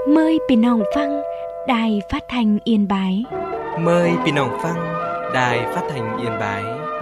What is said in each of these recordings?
Mờiพี่น้องฟังđài phát thanh Yên Bái. Mời พี่น้องฟัง Đài Phát thanh Yên Bái.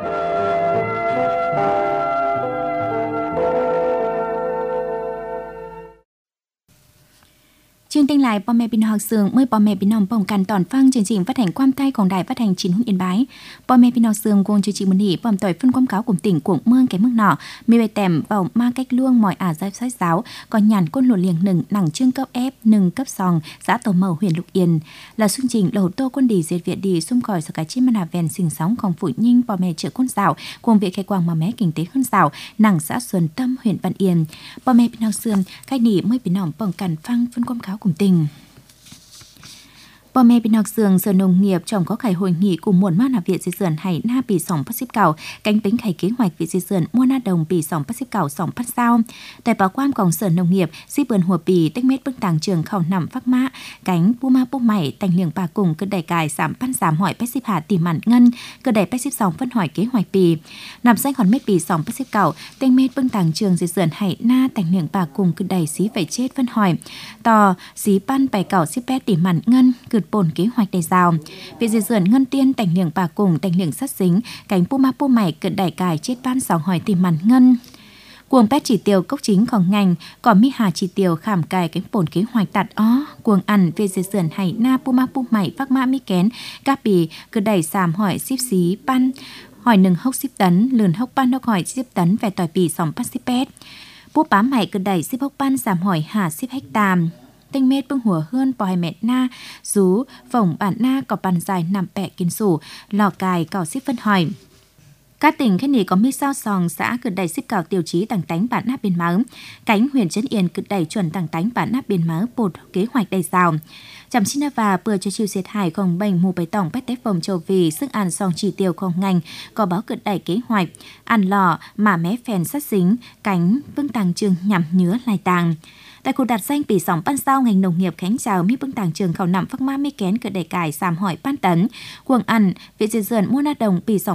Chương trình lạiพ่อแม่พี่น้องhọc sướngเมื่อพ่อแม่พี่น้องป้องกันตอนฟังchương trình phát hànhความใต้ของđài phát hành 9 Hun Yên Bái. พ่อแม่พี่น้องsướng วงchương trìnhมื้อนี้พร้อมต่อยphân quảng cáo của tỉnh của Mương cái mức nọ, mi bài tèm vào ma cách luông mọi giai sách giáo, còn nhàn côn lụa liềng nừng nặng chương cấp F, nừng cấp sòng, xã Tổ Mậu huyện Lục Yên. Là chương trình đầu tô quân đi diệt Việt đi xung khỏi sự cái chim mà vèn sinh sóngของphụ nhinhพ่อแม่trợ quân dạo, cùng việc khai quang mà mé kinh tế hơn dạo, nặng xã Xuân Tâm huyện Văn Yên. พ่อแม่พี่น้องsướng cáchนี้เมื่อพี่น้องป้องกันฟังphân quảng cáo của tỉnh. พ่อแม่พี่น้องเสืองSở Nông nghiệp trong có khai hội nghị cùng muôn mát Việt Di Sườn hay naปี2019cánh tính khai kế hoạch Việt Di Sườn mua na đồngปี2019 sao. Tại báo quanของSở Nông nghiệp si bươnหัวปีtích mét bức tàng trường khảo nằm phác mã cánh pu ma pu mày tành liềng bà cùng cơ đẩy cài 3,3 hỏi 85tìm mặn ngân cơ đẩy 82phân hỏi kế hoạchปีnằm danh còn métปี2019tích mét bức tàng trường Di Sườn hay na tành liềng bà cùng cơ đẩy xí phải chết phân hỏi tò xí pan bài cảo 18 tìm mặn ngân bổn kế hoạch đề rào. Việc di dườn ngân tiên tành liềng bà cùng tành liềng sát dính cánh pu ma pu mày cận đẩy cài chết ban 6 hỏi tìm màn ngân. Cuồng pét chỉ tiêu cốc chínhของngành còn mi hà chỉ tiêu khảm cài cánh bổn kế hoạch tạt ó cuồng ăn về di dườn hay na pu ma pu mày phác mã mi kén các bì cận đẩy sàm hỏi ship xí ban hỏi nừng hốc ship tấn lườn hốc ban hốc hỏi ship tấn về tỏi bì 2,8 pu bám mày cận đẩy ship hốc ban sàm hỏi hà ship hectare tinh mét bưng hùa hơn bòi mẹ na rú phồng bản na có bàn dài nằm bẹ kiến sủ lò cài cỏ xíp phân hỏi các tỉnh khách này có mi sao sòng xã cực đẩy xíp cào tiêu chí tàng tánh bản nắp biên máu cánh huyện Trấn Yên cực đẩy chuẩn tàng tánh bản nắp biên máu bột kế hoạch đầy rào chăm xin và bừa cho chiêu diệt hải không bệnh mù bày tổng bét tép phòng châu vì sức ăn sòng chỉ tiêu không ngành có báo cực đẩy kế hoạch ăn lò mà mé phèn sát dính cánh vương tàng trường nhằm nhứa lai tàng. Tại cuộc đặt danhปี 2020 ngành nông nghiệp Khánh chào mi bưng tàng trường khảo nằm phác ma mi kén cỡ đẩy cải sàm hỏi ban tấn cuồng ăn Việt Di Sườn mua na đồngปี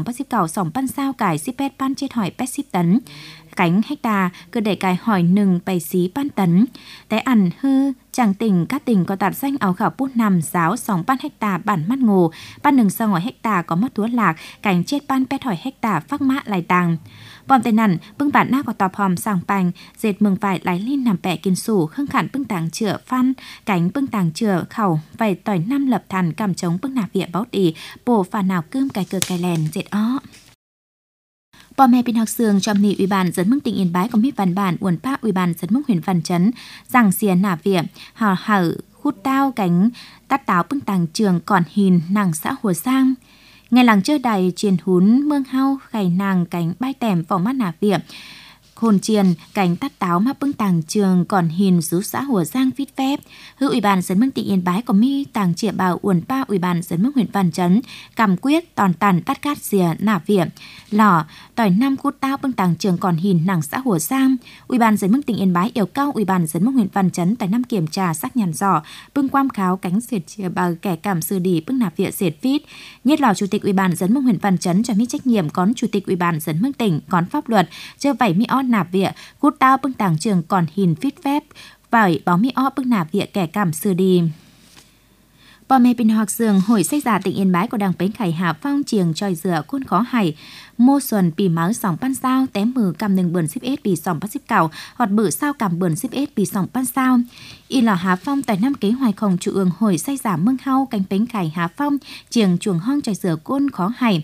2019cải ship pet ban chết hỏi pet ship tấn cánh hecta cỡ đẩy cải hỏi nừng bày xí ban tấn té ăn hư chẳng tỉnh các tỉnh có đặt danh áo khảo bút nằm giáo 2 ban hecta bản mắt ngồ ban nừng sang hỏi hecta có mất túa lạc cánh chết ban pet hỏi hecta phác mã lại tàng. Bọn tên nằn bưng bản na có tọp hòm sàng bành dệt mừng vải lái lên nằm bẹ kiên sủ khưng khản bưng tàng chữa phan cánh bưng tàng chữa khẩu vải tỏi năm lập thàn cầm chống bưng nạp vịa báo tỉ bổ phà nào cơm cài cờ cài lèn dệt ó.พ่อแม่พี่น้องเสืองจอมนีอุบานdẫn mức tỉnh Yên Bái có mi văn bản uẩn paอุบานdẫn mức huyện Văn Chấn rằng xiên nạp vịa hào hở khút tao cánh tát táo bưng tàng trường còn hình nàng xã Hồ Sang. Ngày làng chơi đài truyền hún mương hao khải nàng cánh bay tèm vào mắt nạp vịa hồn triền cánh tát táo mà bưng tàng trường còn hình rú xã Hồ Giang vít phép hư ủy ban dẫn mức tỉnh Yên Bái có mi tàng chĩa bào uẩn pa ủy ban dẫn mức huyện Văn Chấn cầm quyết tòn tàn tát cát rìa nạp vịa lò tỏi 5 cút tao bưng tàng trường còn hình nàng xã Hồ Giang ủy ban dẫn mức tỉnh Yên Bái yêu cao ủy ban dẫn mức huyện Văn Chấn tại năm kiểm tra sắc nhàn giỏ bưng quam kháo cánh diệt chĩa bào kẻ cảm sư đi bưng nạp vịa diệt vít nhất lò chủ tịch ủy ban dẫn mức huyện Văn Chấn cho mi trách nhiệm có chủ tịch ủy ban dẫn mức tỉnh có pháp luật chưa vảy mi ót nạp vịa cút tao bưng tàng trường còn hình vít phép vải báo mi ót bưng nạp vịa kẻ cảm sư đi.พ่อแม่พี่น้องเสืองhội sách giả tỉnh Yên Bái có đăng bến khải hạ phong chiềng tròi dừa côn khó hải mô xuânปีmáu 2020แต้มมือกำหนึ่งเบิ่น11ปี2019หอดเบื่อเศร้ากำเบิ่น11ปี2020อีหล่อหาphong tại năm kế hoạchของchủ ương hội sách giả mương hau cánh bến khải hạ phong chiềng chuồng hong tròi dừa côn khó hải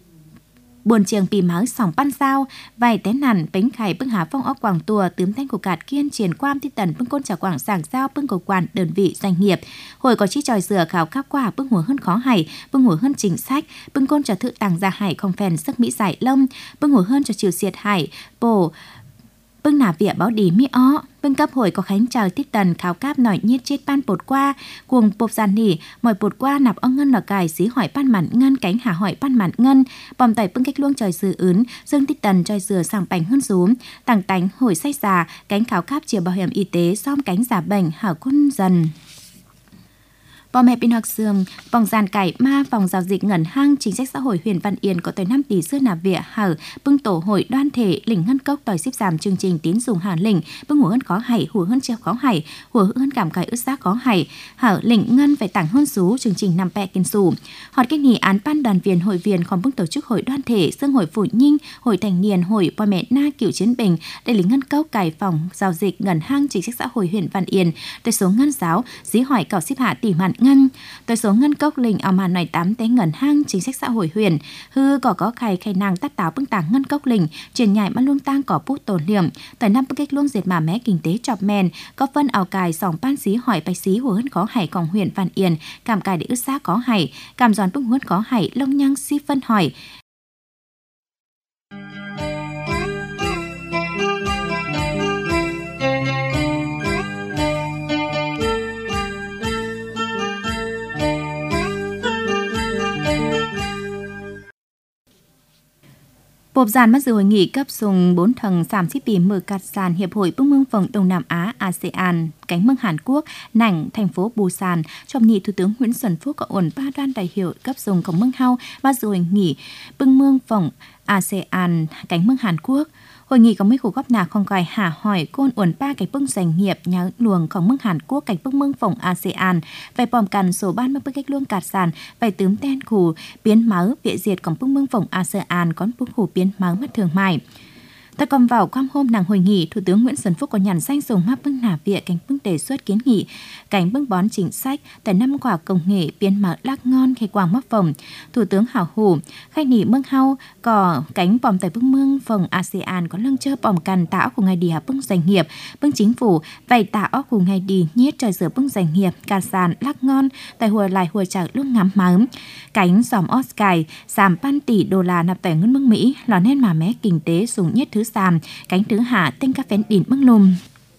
buồn chiềngปีmáu 2020vài té nằn bến khải bưng hạ phong óc quảng tùa tướm thanh của cạt kiên triển quamที่tần bưng côn trả quảng sảng giao bưng cầu quan đơn vị doanh nghiệp hội có chi tròi dừa khảo khắp quả bưng hùa hơn khó hải bưng hùa hơn chính sách bưng côn trả thự tàng gia hải không phèn sức mỹ giải lông bưng hùa hơn cho chiều xiệt hải bổ bưng nả vịa báo đi mi ó bưng cấp hội có khánh chào tích tần kháo cáp nổi nhiết chết ban bột qua cuồng bột giàn nỉ mọi bột qua nạp ong ngân lò cài xí hỏi ban mặn ngân cánh hà hỏi ban mặn ngân bòm tẩy bưng cách luông tròi dừa ướn dương tích tần tròi dừa sàng bành hơn rúm tàng tánh hồi sách già cánh kháo cáp chiều bảo hiểm y tế xóm cánh giả bệnh hảo quân dần. Bò mẹ pin học sườn vòng giàn cải ma vòng giao dịch ngân hàng chính sách xã hội huyện Văn Yên có tới 5 tỷ xưa nạp vỉa hở bưng tổ hội đoan thể lĩnh ngân cốc tỏi xếp giảm chương trình tín dụng hà lĩnh bưng hùa hơn có hải hùa hơn treo có hải hùa hơn cảm cải ướt xác có hải hở lĩnh ngân phải tặng hơn số chương trình nằm bẹ kiên sủ họt cách nghỉ án ban đoàn viên hội viên còn bưng tổ chức hội đoan thể xương hội phụ nhinh hội thành niên hội bò mẹ na cựu chiến bình để lĩnh ngân cốc cải phòng giao dịch ngân hàng chính sách xã hội huyện Văn Yên tới số ngân giáo dí hỏi cảo xếp hạ tỷ mạn ngân tới số ngân cốc lĩnh ao màn này 8 té ngân hàng chính sách xã hội huyện hư có khay nàng tắt táo bưng tảng ngân cốc lĩnh truyền nhảy mà luôn tang có bút tổn điểm tại năm bức cách luôn dệt mà mé kinh tế chọc men có phân ảo cài sòng ban xí hỏi bạch xí hồ hơn có hải còn huyện Văn Yên cảm cài để ướt xác có hải cảm giòn bưng hơn có hải lông nhang si phân hỏi Bộp giàn mắt dự hội nghị cấp dùng 4 thầng 30 mở cắt sàn Hiệp hội Bưng mương phòng Đông Nam Á ASEAN cánh mương Hàn Quốc nảnh thành phố Busan trong nghị Thủ tướng Nguyễn Xuân Phúc có ổn 3 đoàn đại hiệu cấp dùngของmương hao mắt dự hội nghị Bưng mương phòng ASEAN cánh mương Hàn Quốc. Hội nghị có mấy khu góp nà không cài hạ hỏi côn uẩn 3 cái bưng doanh nghiệp nhà luồngของmương Hàn Quốc cánh bưng mương phòng ASEAN về bòm cằn số ban mương cách luông cạt sàn về tướm ten khủ biến máu vệ diệtของbưng mương phòng ASEAN có bưng khủ biến máu mất thường mại. Ta còn vào quam hôm nàng hội nghị, Thủ tướng Nguyễn Xuân Phúc có nhằn danh dùng map bưng nả viện cánh bưng đề xuất kiến nghị cánh bưng bón chính sách tại 5 quả công nghệ biến mở lắc ngon khai quang mắc phòng. Thủ tướng hảo hủ khai nỉ mương hao có cánh bòm tại bưng mương phòng ASEAN có lưng chơ bòm cằn tạo của ngày đi hạ bưng doanh nghiệp bưng chính phủ vậy tạo của ngày đi nhiết trời rửa bưng doanh nghiệp cà sàn lắc ngon tại hùa lại hùa chợ luôn ngắm mắm cánh giòm Oscar giảm $1 tỷ nạp tại ngân bưng Mỹ lò nên mà mé kinh tế dùng nhất thứ sàm cánh thứ hạ tinh các phén đỉnh bưng lùm.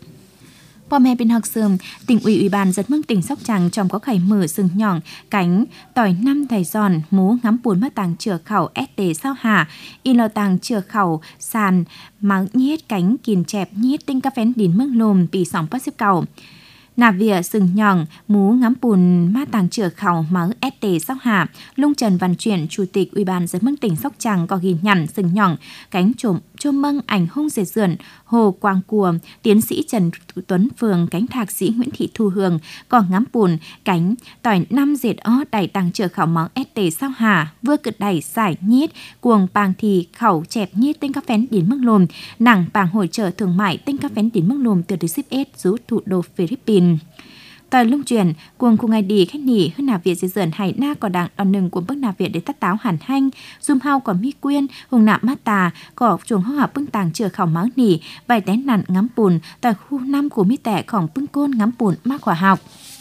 Bò mẹ bên học sườn, tỉnh ủy ban giật mương tỉnh Sóc Trăng trong có khải mở sừng nhỏng cánh tỏi 5 thầy giòn mú ngắm buồn mắt tàng chửa khẩu ST sao hà in lò tàng chửa khẩu sàn máu nhiết cánh kìn chẹp nhiết tinh các phén đỉnh mương lùm bị sóng bắt xếp cầu. Nà vỉa sừng nhỏng mú ngắm bùn ma tàng chửa khẩu máu ST Sóc Hà Lung Trần Văn Chuyển Chủ tịch Ủy ban giật mương tỉnh Sóc Trăng có ghi nhận sừng nhỏng cánh chôm mâng ảnh hung dệt dườn Hồ Quang Cùa tiến sĩ Trần Tuấn Phường cánh thạc sĩ Nguyễn Thị Thu Hương còn ngắm bùn cánh tỏi 5 dệt ó đẩy tàng chửa khẩu máu ST Sóc Hà vừa cực đẩy giải nhiết cuồng bàng thì khẩu chẹp nhiết tinh các phén đến mức lùm nàng bàng hội trợ thương mại tinh các phén đến mức lùm từ được ship S rú thủ đô Philippines. Tờ Lung Truyền cuồng cùng ngày đi khách nỉ hơn nà Việt dễ dần hải na có đảng đòn nừng của bức nà Việt để tắt táo hẳn hanh zoom hao có mi quyên hùng nạm mát tà có chuồng hoa hợp bưng tàng chửa khảo máu nỉ vài té nặn ngắm bùn tại khu 5 của mi tẻของbưng côn ngắm bùn mát quả học.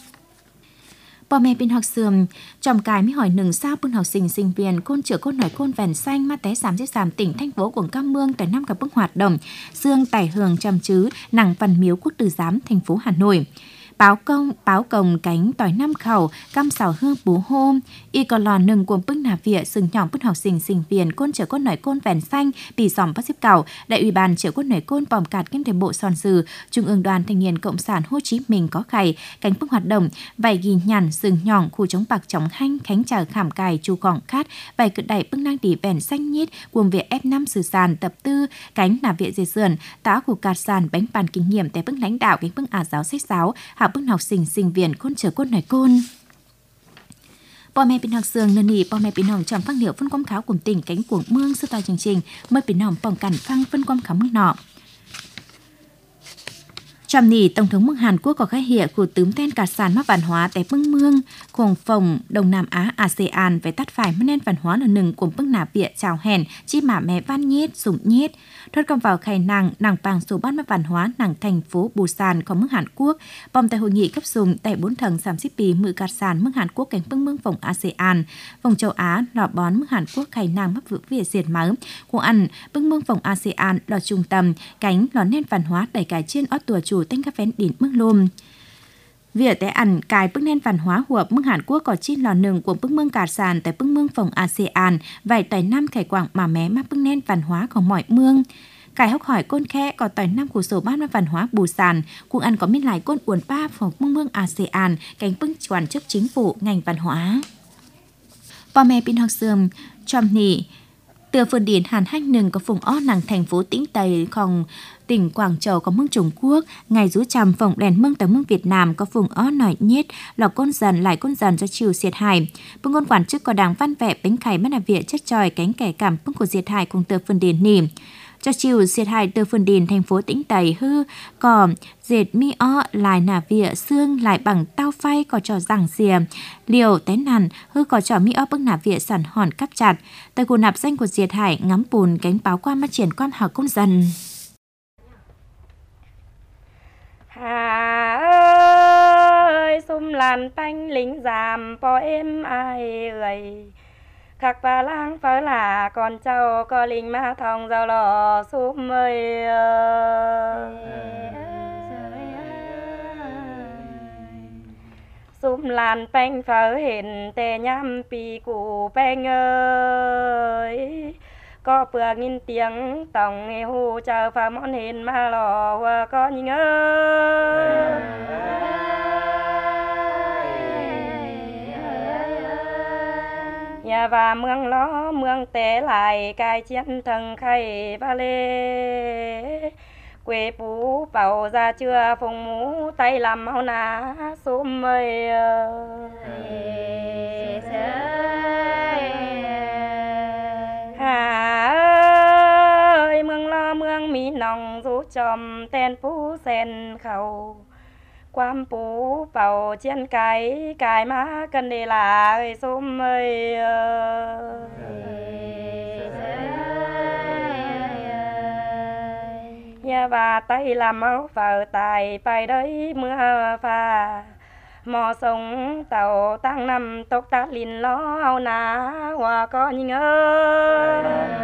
Bò mẹ bên học sườn trong cái mới hỏi nừng sao bưng học sinh viên côn chữa côn nổi côn vèn xanh ma té xám tỉnh thành phố của Cam Mương tại 5 các bức hoạt động dương tải hường trầm chứ nàng Văn Miếu Quốc Tử Giám thành phố Hà Nội. Báo cồng cánh tỏi 5 khẩu cam xào hương bú hôm y còn lò nừng của bưng nà vỉa sừng nhỏng bưng học sinh viên côn chở côn nổi côn vèn xanh bị giòm bắt xếp cào đại ủy ban chở côn nổi côn bòm cạt kinh tế bộ son dừ Trung ương Đoàn Thanh niên Cộng sản Hồ Chí Minh có khải cánh bưng hoạt động vài ghi nhằn sừng nhỏng khu chống bạc chống hanh khánh chở khảm cài chu còng khát vài cự đẩy bưng năng đi vèn xanh nhít cuồng việc F5 sử sàn tập tư cánh nà vỉa dệt sườn táo của cạt sàn bánh bàn kinh nghiệm tại bưng lãnh đạo cánh bưng giáo sách giáo bưng học sinh viên côn chở côn nổi côn. Bò mẹ bên học sườn nân nỉ bò mẹ bên hồng trong phát liệu phân quang kháo cùng tỉnh cánh cuồng mương sư tòa chương trình mới bên hồng bỏng cản phăng phân quang kháo mức nọ. Trong nỉ Tổng thống mương Hàn Quốc có khai hiệu của tướm tên cả sàn mắc văn hóa tại bưng mương cùng phòng Đông Nam Á ASEAN về tắt phải mất nên văn hóa là nừng của bưng nà bịa chào hèn chi mả mẹ văn nhiết sủng nhiết thoát cầm vào khai nàng bàng số bát mắc văn hóa nàng thành phố Busan của mương Hàn Quốc bom tại hội nghị cấp dùng tại 4 thầng 30 mự cạt sàn mương Hàn Quốc cảnh bưng mương phòng ASEAN phòng châu Á lò bón mương Hàn Quốc khai nàng mắc vự việt diệt máu của ăn bưng mương phòng ASEAN lò trung tâm cánh lò nên văn hóa đẩy cải trên ót tùa chủ tên các phén đỉnh mức lùm. Việc tại ảnh cài bức nên văn hóa của mương Hàn Quốc có chín lò nừng của bức mương cạt sàn tại bức mương phòng ASEAN vài tại năm khải quảng mà mé mắc bức nên văn hóa của mọi mương. Cải học hỏi côn khe có tỏi năm của sổ ban văn hóa Bù Sàn, cùng ăn có miên lại côn uốn ba phòng mông mương ASEAN, cánh bưng quản chức chính phủ ngành văn hóa. Bò mẹ pin học sườn trong nỉ từ phần điển Hàn Hách Nừng có vùng ó nặng thành phố Tĩnh Tâyของtỉnh Quảng Châu có mương Trung Quốc, ngày rú trầm phòng đèn mương tờ mương Việt Nam có vùng ó nổi nhết lò côn dần lại côn dần cho chiều diệt hại. Bưng ngôn quản chức có đảng văn vẽ bánh khải mất là việc chất tròi cánh kẻ cảm bưng của diệt hại cùng từ phần điển nỉ. Cho chiều diệt hại từ phần điển thành phố Tĩnh Tây hư có dệt mi ó lại nà vỉa xương lại bằng tao phay có trò rằng xìa liều té nằn hư có trò mi ó bưng nà vỉa sản hòn cắp chặt tại khu nạp danh của diệt hại ngắm bùn cánh báo qua mắt triển quan hảo công dần. Hà ơi xung làn tanh lính giảm po em ai ơi khắc và lang phở là con cháu có lính ma thòng giàu lò xúm ơi xúm làn bánh phở hiện tê nhắm pì cụ bánh ơi có bữa nghìn tiếng tổng nghe hù chờ phá món hình mà lò có nhìn ơi nhà và mương ló mương té lại cài chiến thần khay ba lê quê phú bảo ra chưa phùng mũ tay làm máu ná xúm ơi Hà ơi mương lo mương mỹ nòng rú chòm ten phú sen khẩu quam phú bảo chiến cái má cần đề là ơi xúm ơi nhà và tay làm máu vào tài bài đấy mưa pha mò sông tàu tăng năm tốc tát lìn ló ao ná hòa có nhìn ơi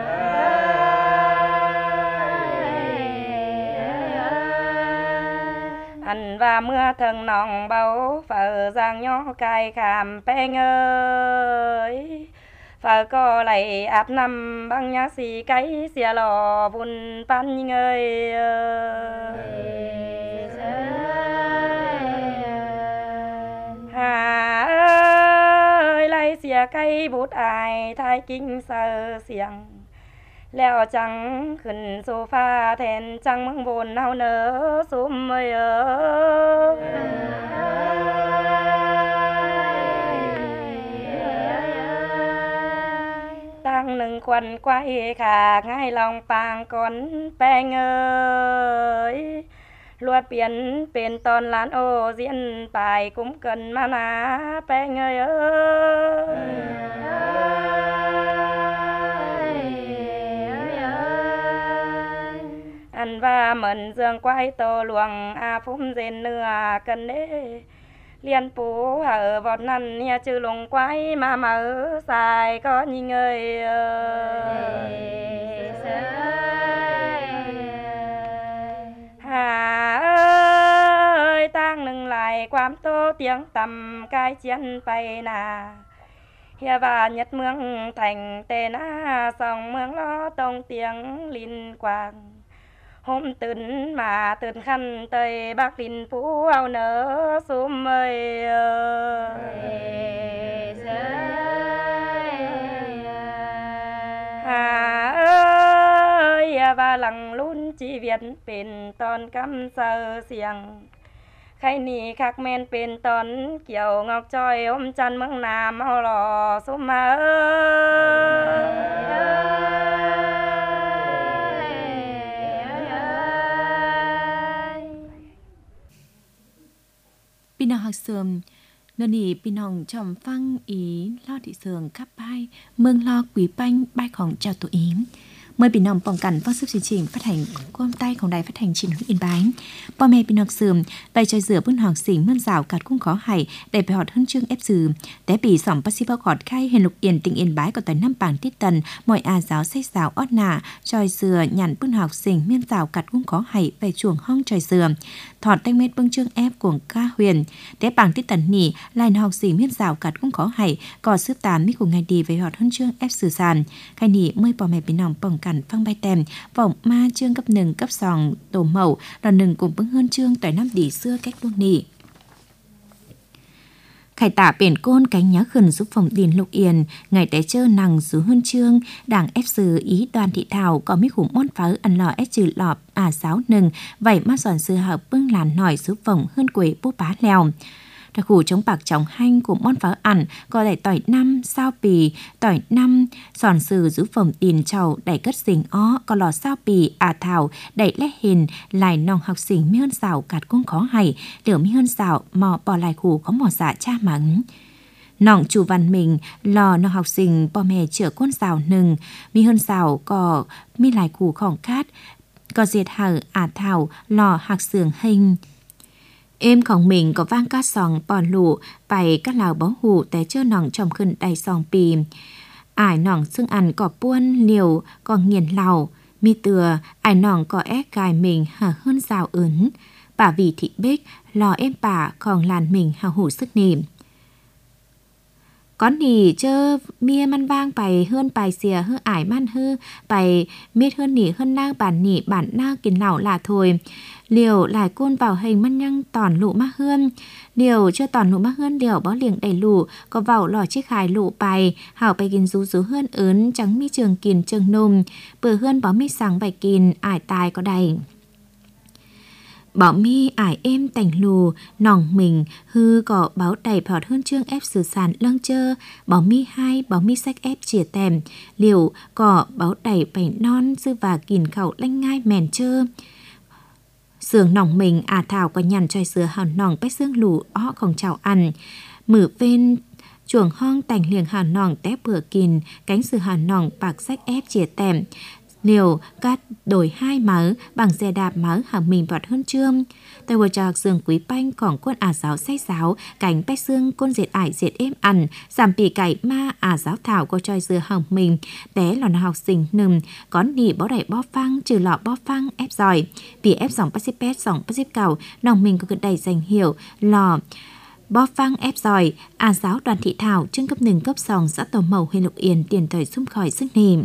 ăn và mưa thần nòng bao phở giang nhỏ cài khảm beng ơi phở có lại áp năm băng nhá xì cái xìa lò vun pan nhìn ơi Hà ơi lấy xìa cây bút ai thái kinh sờ xiềng leo trắng khẩn sofa thèn trăng măng vồn nao nở xúm ơi tăng nâng quần quay khả ngay lòng pàng con beng ơi luật biến bên toàn lán ô diễn bài cũng cần mà ná beng ơi ăn và mần dương quay tô luồng phum dền nửa cần đế liên phú ở vọt năn nhà chữ lùng quay mà mở xài có nhìn ơi Hà ơi tăng nâng lại quám tô tiếng tầm cái chiến bay nà Hia và nhất mương thành tê na song mương lo tông tiếng linh quang hômตื่นmàตื่นkhăn tây bác linh phú ao nở xúm ơi Hà ơi và lằng lún chỉ Việt bên tòn cắm sờ xiềng khai nì khắc men bên tòn kiểu ngọc trôi ôm chân mương nam ao lò xúm Pinong học sườn nơi nỉ pinong chồng phăng ý lo thị sườn khắp bay mương lo quý banh bayของchào tổ ý mời pinongป้องกันฟังsức chương trình phát hành quang tayของđài phát hành truyền hình Yên Báiพ่อแม่พี่น้องเสื่อมไปใจเสือพื้นหอกสิงเมื่อสาวกัดกุ้งขอไห่ได้ไปหอดหุ่นเชื่องเอฟซือแต่ปีสองปัสสิบกอดไข่เห็นลูกเอียนติงเอ็นบายก็แต่น้ำปางทิศตันมวยอาสาวใส่สาวออดหนาจอยเสือหยันพื้นหอกสิงเมื่อสาวกัดกุ้งขอไห่ไปช่วงห้องจอยเสือถอดแตงเม็ดเบิ้งเชื่องเอฟกวงก้าเวียนแต่ปางทิศตันหนีลายหอกสิงเมื่อสาวกัดกุ้งขอไห่ก่อซื้อตามมิกุงไงดีไปหอดหุ่นเชื่องเอฟสื่อสารใครหนีเมื่อพ่อแม่พี่น้องป้อง cản phăng bay tèm vọng ma chương cấp 1 cấp 2 tổ mẫu là 1 cùng bưng hơn chương tại năm đỉ xưa cách luôn nỉ. Khải tả biển côn cánh nhá khẩn giúp phòng điền Lục Yên, ngày té chơ nằng xứ hơn chương, đảng ép sứ ý Đoàn Thị Thảo có mấy khủng món pháo ăn lò ép trừ lọp giáo nừng, vậy mà giòn sư hợp bưng làn nổi giúp phòng hơn quế bố bá lèo. Đặc khu chống bạc chống hanh của món pháo ăn có đẩy tỏi năm sao pì, tỏi năm giòn sư giúp phòng điền trầu đẩy cất xình ó, có lò sao pì thảo đẩy lẽ hình lại nòng học sinh mi hơn xảo cạt cũng khó hay, liệu mi hơn xảo mò bỏ lại khu có mò dạ cha mắng. Nòng chủ văn mình lò nòng học sinh bò mẹ chữa con xào nừng, mi hơn xảo có mi lại khu khỏng cát, có diệt hở thảo lò hạc sườn hình. Emของmình có vang ca sòng bò lụ, bày các lào bó hủ té chơ nòng trong khẩn đầy sòng pì. Ải nòng xương ăn có buôn liều, có nghiền lào, mi từa, ải nòng có ép gài mình hở hơn rào ướn. Bà vì thị bích, lò em bà còn làn mình hào hủ sức nìm. Có nỉ chơ mía man vang bày hơn bài xìa hư ải man hư, bày miết hơn nỉ hơn nang bản nỉ bản nang kín lảo là thôi. Liều lại côn vào hình man nhăng tòn lụ mắc hương. Liều chưa tòn lụ mắc hương liều bó liềng đầy lụ, có vào lò chiếc khải lụ bài, hảo bày kín rú rú hơn ớn trắng mi trường kín trường nùm, bờ hơn bó mi sáng bày kín ải tài có đầy. Bỏ mi ải êm tành lù, nòng mình hư có báo đầy bọt hơn chương ép sử sản lăng chơ, bỏ mi hai, bỏ mi sách ép chìa tèm, liều có báo đầy bày non dư và kìn khẩu lanh ngai mèn chơ. Sườn nòng mình thảo có nhằn choi sữa hào nòng bách xương lù ó không chào ăn, mử bên chuồng hong tành liềng hào nòng tép bữa kìn, cánh sữa hào nòng bạc sách ép chìa tèm. Liều cắt đổi 2 mớ bằng xe đạp mớ hàng mình bọt hơn trương. Tại vừa trò giường quý banh còn quân giáo say giáo, cánh bách xương côn diệt ải diệt êm ăn, giảm pì cải ma giáo thảo có tròi dừa hỏng mình, té là học sinh nừng, có nỉ bó đẩy bó phăng, trừ lọ bó phăng ép giỏi. Vì ép dòng bác pet dòng bác cầu, nòng mình có cực đầy danh hiệu, lò bó phăng ép giỏi, giáo Đoàn Thị Thảo, chương cấp 1 cấp 2 xã Tổ Mậu huyện Lục Yên tiền thời xung khỏi sức nìm.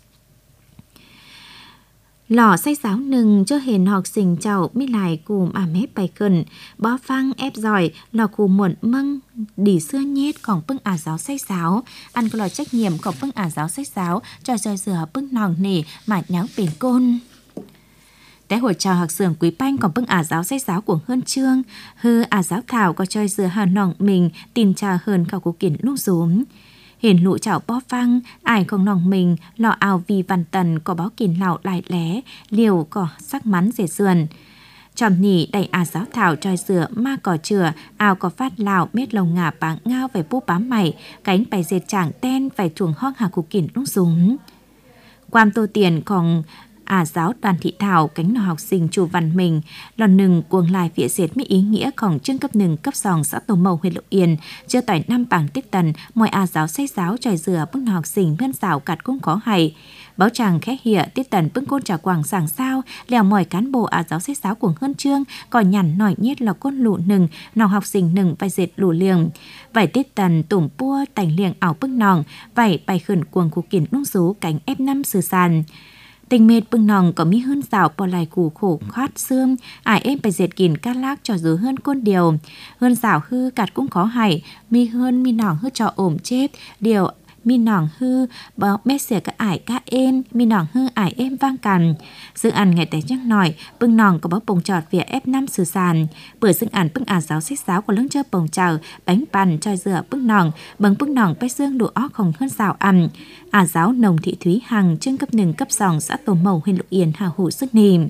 Lò say giáo nừng cho hền học sinh cháu mi lại cùng mép bài cẩn, bó phăng ép giỏi, lò cụ muộn măng, đỉ xưa nhét còn bưng giáo say giáo, ăn có lò trách nhiệm còn bưng giáo say giáo, cho rời rửa bưng nòng nỉ mà nháo biển côn. Té hồi chào học sưởng quý banh còn bưng giáo say giáo của hơn trương, hư giáo thảo có chơi rửa hà nòng mình, tìm trà hơn khảo cụ kiển lúc rúm. Hiền lụ chảo bó phăng, ải không nòng mình, lò ào vì văn tần có báo kìn lạo lại lé, liều có sắc mắn dễ sườn. Chòm nỉ đầy giáo thảo tròi rửa ma cỏ chừa, ào có phát lạo mết lồng ngả báng ngao về búp bám mày, cánh bày dệt chảng ten phải chuồng hoang hà cụ kìn lúc rúm. Quam tô tiền còn giáo Đoàn Thị Thảo cánh nọ học sinh chủ văn mình lần nừng cuồng lại phía diệt mỹ ý nghĩaของchương cấp 1 cấp 2 xã Tổ Mậu huyện Lục Yên chưa tỏi 5 bảng tiết tần mọi giáo say giáo tròi dừa bức nọ học sinh miên giáo cặt cũng có hay báo chàng khẽ hịa tiết tần bưng côn trà quảng sảng sao lèo mỏi cán bộ giáo say giáo của hơn chương còn nhằn nổi nhiết là côn lụ nừng nọ học sinh nừng phải dệt lụ liềng vải tiết tần tủm pua tành liềng ảo bức nòng vải bài khẩn cuồng cụ kiển nung rú cánh F5 sử sàn. Tình mệt bưng nòng có mi hơn rào bỏ lại củ khổ khoát xương, ải em phải dệt kìn cát lác cho dứa hơn côn điều. Hơn rào hư cạt cũng khó hay, mi hơn mi nòng hư cho ổm chếp, điều mi nòng hư bó mét xỉa các ải cá êm, mi nòng hư ải êm vang cằn. Dương ăn ngày tế nhắc nổi, bưng nòng có bó bồng trọt vỉa F5 sử sàn. Bữa dương ăn bưng giáo xích giáo của lưng chơ bồng trào, bánh bàn choi dừa bưng nòng, bưng bưng nòng bách dương lụa óc không hơn rào ăn. Giáo Nồng Thị Thúy Hằng chương cấp 1 cấp 2 xã Tổ Mậu huyện Lục Yên hào hủ sức nìm.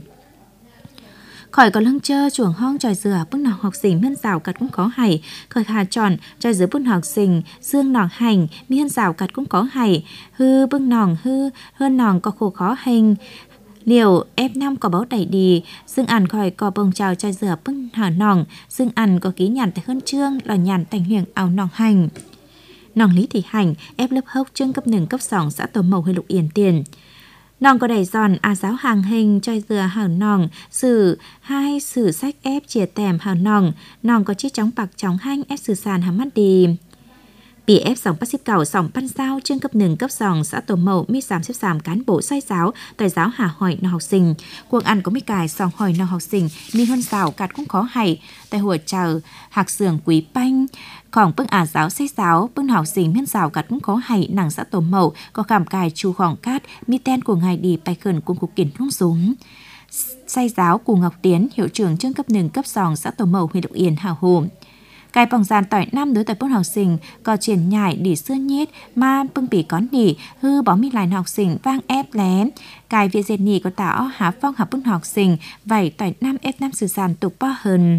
Khỏi có lưng chơ chuồng hong tròi dừa bưng nòng học sinh miên rào cặt cũng có hay, khỏi hà tròn tròi dừa bưng học sinh dương nòng hành miên rào cặt cũng có hay, hư bưng nòng hư hơn nòng có khổ khó hành. Liều F5 có báo đầy đi, dương ăn khỏi có bông trào tròi dừa bưng hà nòng, dương ăn có ký nhàn tại hơn trương là nhàn thành huyền áo nòng hành. Nòng Lý Thị Hành ép lớp hốc chương cấp 1 cấp 2 xã Tổ Mậu huyện Lục Yên tiền. Nòng có đầy giòn giáo hàng hình choi dừa hào nòng, sử 2 sử sách ép chìa tèm hào nòng, nòng có chiếc chóng bạc chóng hanh ép sử sàn hàm mắt đi. ปีเอฟ2019 2020chương cấp 1 cấp 2 xã Tổ Mậu mi 33 cán bộ sai giáo tại giáo hà hỏi nào học sinh cuộc ăn có mi cài sòng hỏi nào học sinh mi hơn giáo cạt cũng khó hay tại hội chờ hạc sườn quý banh khoảng bưng giáo sai giáo bưng học sinh miên giáo cạt cũng khó hay nàng xã Tổ Mậu có cảm cài chu khoảng cát mi ten của ngài đi bay khẩn cùng cục kiến nung súng sai giáo của Ngọc Tiến hiệu trưởng chương cấp 1 cấp 2 xã Tổ Mậu huyện Lục Yên Hà Hồ cài bỏng dàn tỏi năm đối tại bốn học sinh có triển nhảy đi xưa nhét mà bưng bỉ có nỉ hư bỏ mi lại học sinh vang ép lé cài việc dệt nỉ có tạo há phong học bưng học sinh vậy tỏi năm ép năm sự sàn tục bao hơn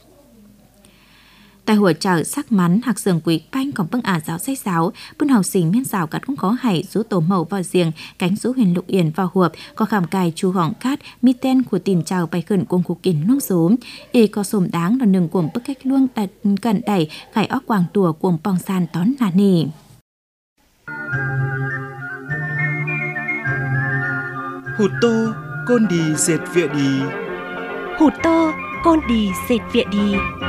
tại hội chợ sắc mắn hạc sườn quý banh còn bưng giáo say giáo bưng học sinh miên giáo cắt cũng khó hay rú Tổ Mậu vào giềng cánh rú huyện Lục Yên vào huộp có khảm cài chu gọng cát mi tên của tìm chào bay khẩn cùng cục kín nông số y có sồm đáng là nừng cuồng bức cách luông đặt cận đẩy khải óc quàng tùa cuồng bong sàn tón là nỉ Hụt tô con đi dệt vịa đi. Hụt tô con đi dệt vịa đi.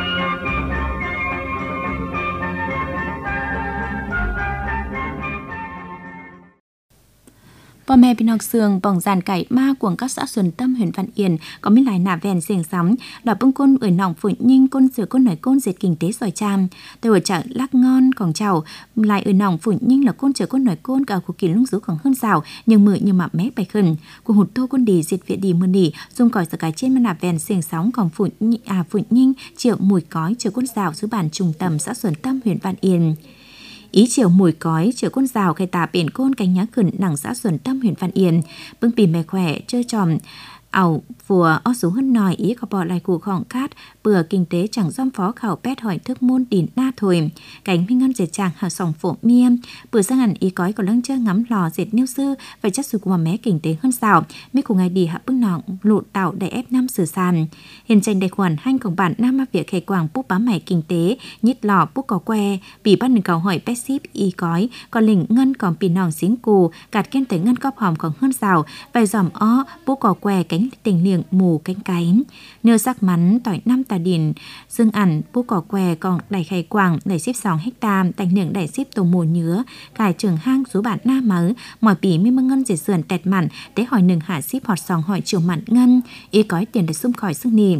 Bò mẹ bình học sường bỏng dàn cải ma của các xã Xuân Tâm huyện Văn Yên có mấy lại nà vèn xiềng sóng đỏ bưng côn ở nòng phụ nhinh côn sửa côn nổi côn dệt kinh tế sỏi cham tôi ở chợ lắc ngon còn chào lại ở nòng phụ nhinh là côn sửa côn nổi côn cả cuộc kỳ lung rú còn hơn rào nhưng mự như mạ mé bày khẩn của hụt tô côn đi dệt viện đi mưa nỉ dùng còi sờ cái trên mà nà vèn xiềng sóng còn phụ nhinh triệu mùi cói chở côn rào dưới bản trung tâm xã Xuân Tâm huyện Văn Yên ý chiều mùi cói chở con rào khai tà biển côn cánh nhá khẩn đằng xã Xuân Tâm huyện Văn Yên bưng pì mè khỏe chơi tròm ảo vừa o số hơn nòi ý có bỏ lại cuộc khỏng cát bừa kinh tế chẳng dom phó khảo pét hỏi thức môn đỉn na thôi cánh minh ngân dệt chàng hào sòng phổ miêm bừa sang hẳn ý cói có lăng chơi ngắm lò dệt niêu sư phải chất sụt của mé kinh tế hơn xào mấy của ngày đi hạ bưng nọng lụt tạo để ép năm sửa sàn hiện tranh đại khoản hanhของbản nam ma việc khề quảng bút bám mày kinh tế nhít lò bút có que bị bắt đừng cầu hỏi pét ship ý cói còn lỉnh ngân còn pì nòng xính cù cạt ken tới ngân cóp hòm còn hơn xào vài dòm ó bút có que cánh tình liệng mù cánh cái nhờ sắc mắn tỏi năm tà điền dương ẩn bút cỏ què còn đẩy khay quảng đẩy ship 2 hecta tành liệng đẩy ship tổ mù nhứa cải trường hang số bản na mớ mỏi bỉ mi mưng ngân dệt sườn tẹt mặn tế hỏi nừng hạ ship họt sòng hỏi chiều mặn ngân ý cói tiền để xung khỏi xưng nìm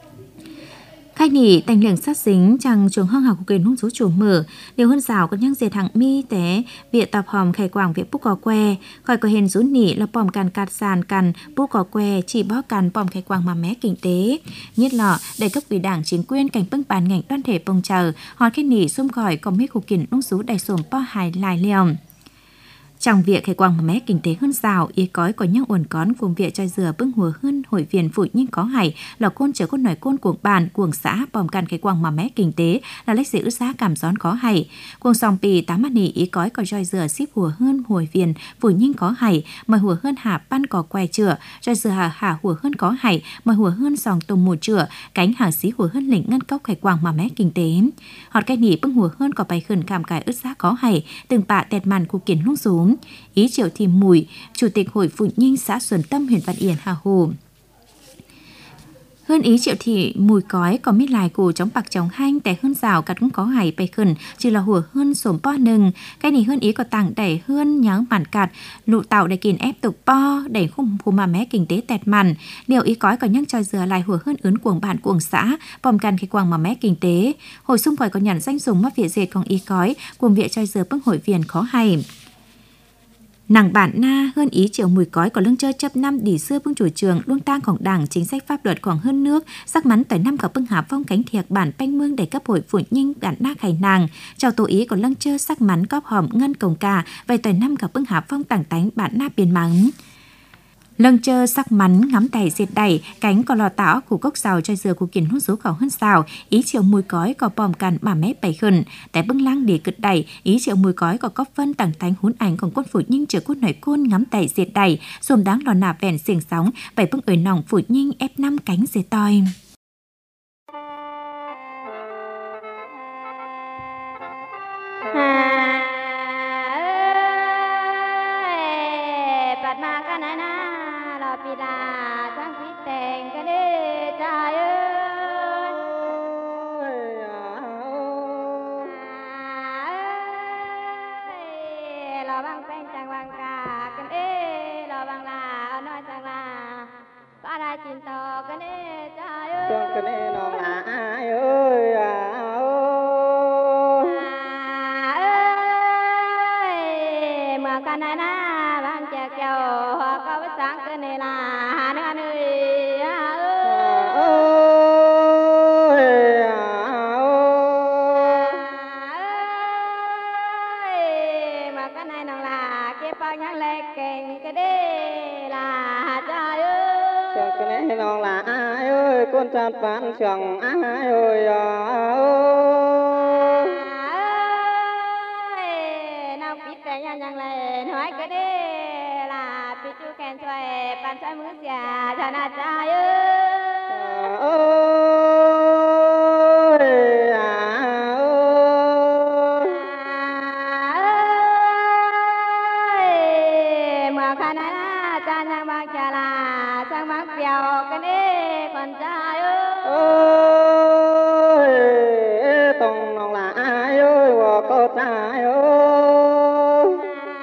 khai nỉ tành liệng sát dính chẳng trường hăng học của kênh hung số chủ mở điều hơn rào có nhang dệt hàng mi té viện tập hòm khai quảng viện bút cỏ que khỏi có hình rú nỉ là bòm càn cạt sàn càn bút cỏ que chỉ bó càn bòm khai quảng mà mé kinh tế nhất lọ để cấp ủy đảng chính quyền cảnh bưng bàn ngành đoàn thể bông chờ hỏi khai nỉ xung khỏi có mấy cuộc kiện hung số đại sổm po hài lại liềm trong việc khai quang mà mé kinh tế hơn rào ý cói có những uẩn cón vùng viện choi dừa bưng hùa hơn hội viên phụ nhưng có hải là côn chở côn nổi côn cuồng bàn cuồng xã bòm can khai quang mà mé kinh tế là lách dữ giá cảm gión có hải cuồng sòng pì tám mắt nỉ ý cói có choi dừa ship hùa hơn hội viên phụ nhưng có hải mà hùa hơn hạ pan có que chữa choi dừa hạ hùa hơn có hải mà hùa hơn sòng tôm mù chữa cánh hàng xí hùa hơn lĩnh ngân cốc khai quang mà mé kinh tế họt cái nỉ bưng hùa hơn có bài khẩn cảm cải ướt giá có hải từng bạ tẹt màn của kiến lung xuống ý Triệu Thị Mùi, Chủ tịch Hội Phụ Nhinh xã Xuân Tâm huyện Văn Yên Hà Hồ. Hơn ý Triệu Thị Mùi cói có mít lại cổ chống bạc chống hanhแต่hơn rào cắt cũng có hải bày khẩn chỉ là hùa hơn sổm po nừng cái này hơn ý có tặng đẩy hơn nháng bản cạt lụ tạo để kìn ép tục po đẩy khung phù mà mé kinh tế tẹt màn điều ý cói có nhắc cho dừa lại hùa hơn ướn cuồng bản cuồng xã bòm can khi quang mà mé kinh tế hồi xung quanh có nhận danh dùng mất viện dệt còn ý cói cuồng viện cho dừa bưng hội viên khó hay nàng bản na hơn ý Triệu Mùi cói có lưng chơi chấp năm đỉ xưa bưng chủ trường luông tangของđảng chính sách pháp luật khoảng hơn nước sắc mắn tới năm có bưng hạ phong cánh thiệt bản banh mương để cấp hội phụ nhinh bản na khải nàng chào tổ ý có lưng chơi sắc mắn cóp hòm ngân cổng cà vậy tới năm có bưng hạ phong tảng tánh bản na biển mắng lâng chơ sắc mắn ngắm đẩy diệt đẩy cánh có lò táo của cốc xào cho dừa của kiến hút số khẩu hơn xào ý Triệu Mùi cói có bòm càn mà mép bày khẩn tại bưng lăng để cực đẩy ý Triệu Mùi cói có cốc phân tảng tánh hún ảnh còn quân phủ nhinh chờ quân nổi côn ngắm đẩy diệt đẩy xồm đáng lò nạp vẹn xiềng sóng bảy bưng ơi nòng phủ nhinh ép 5 cánh dệt toi chín tò cái nê cha ơi Sương cái nê nong là ai ơi ơi mà cái này na vang chè kêu hoa cao với sáng cái nê là nước ăn ơi mà cái này nó là cái bao nhang lệ kèn cái đê là trời ơi Sương cái nê nong là ai ơi con chan phán sương ai ơi nào biết cái nhang lệ nói cái đê là bị chú kèn xoay bàn xoay mũi xà cho na trời mà khả năng là cha nhang bang cha là sang bang piao cái này còn trai ơi tông nong là ai ơi và có trai ơi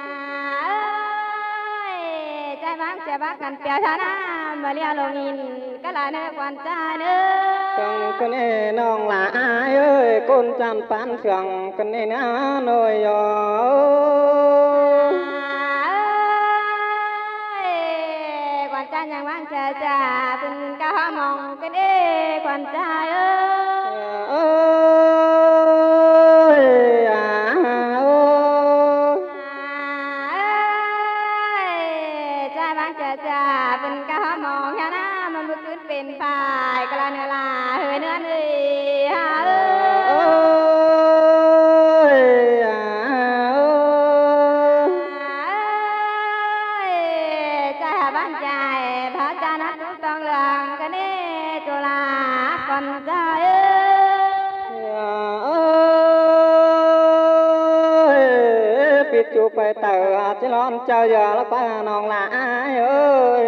trai bác cần piao cha na mà lia lồng nhìn cái là nơi còn trai nữa Sương cái nê nong là ai ơi con chan phán sương cái nê na nôi quan trai nhang bang cha cha tình ca mong cái này còn trai trai bang cha cha tình ca mong cha na mà bướcขึ้นเป็นฝ่ายกะละเนื้อลาเฮ้ยเนื้อเอ้ใจบ้านใจพระจานัททุกต้องเรื่องกันนี่จุฬาก่อนใจปิดจูไปเตอจะร้อนเจ้าอย่าละป้านองละอายเอ้ย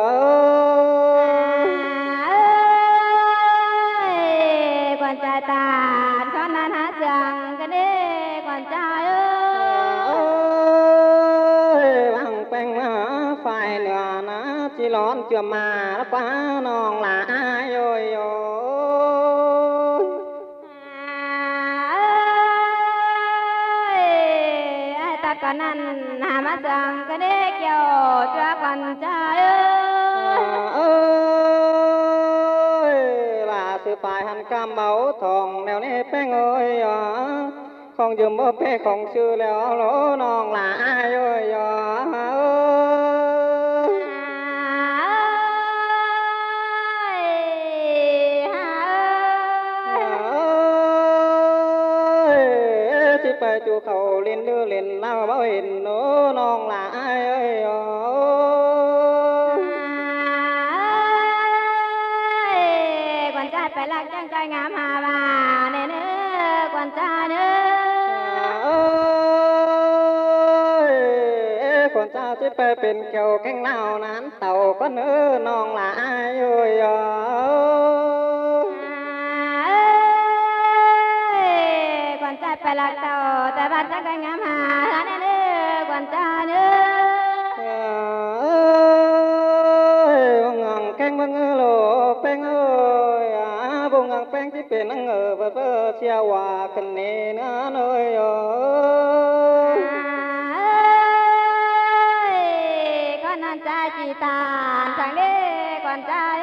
ก่อนใจตาช้อนนั้นหาเสียงกันนี่ก่อนใจ bằng bèn phải nửa ná chỉ lón chưa màละป้านองละอายเอ้ยก่อนนั้นหามาสั่งก็ได้เกี่ยวจ้าก่อนใจ là sự phải hành cam máu thòng nèo nê bèn ơi không dùm bơ bê không sư leo lỗ non là ai ơi chỉ phải chu khẩu lên đưa lên lao bảo hình nó non là ai ơi quan trai phải lạc trang trai ngắm hà bà nè nữa quan trai nữa con trai chỉ phảiเป็นเกี่ยวแข้งนาวนั้นเต่าก็เนื้อน้องละอายเอ้ย quan trai phải lạc tàuแต่บ้านtrang trai ngắm hà nè nữa quan trai nữa bông ngang canh bông lô beng ơi bông ngang beng chỉเป็นนังvơ vơ chia hòa cần nè nữa nơi con ăn trai chỉ tàn chẳng đi quan trai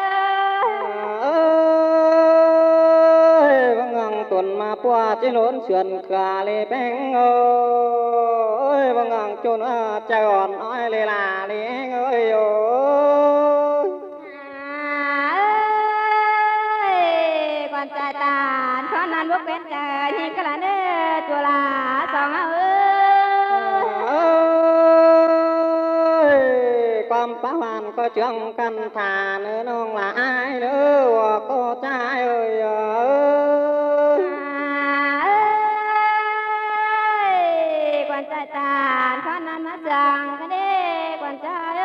bông ngang tuần mà qua chỉ lốn sườn cả lê beng ơi bông ngang chôn cha gòn nói lê là lê ơi quan trai tàn con ăn bốc bên trời thì cái là nè chùa là sòng ความป้าวันก็เชื่องกันทาเนื้อน้องละอายเนื้อว่าก็ใจเอ้ย quan trai tàn con ăn mắt rằng cái đi quan trai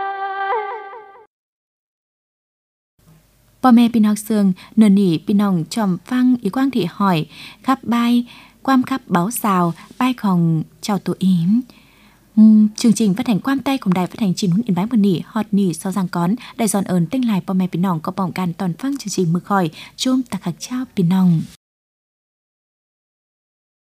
พ่อแม่พี่น้องเสืองเนินนี่พี่น้องชมฟังอีกว้างที่หอยครับใบความครับเบาสาวใบของเจ้าตัวอิม chương trình phát hành quan tayของđài phát hành Chín Hun Yên Bái Bần Nỉ hot nỉ so giang cón đại giòn ơn tinh lại po mẹ pin nòng có bỏngกันตอนฟังchương trình mực khỏi chôm tạc hạc trao pin nòng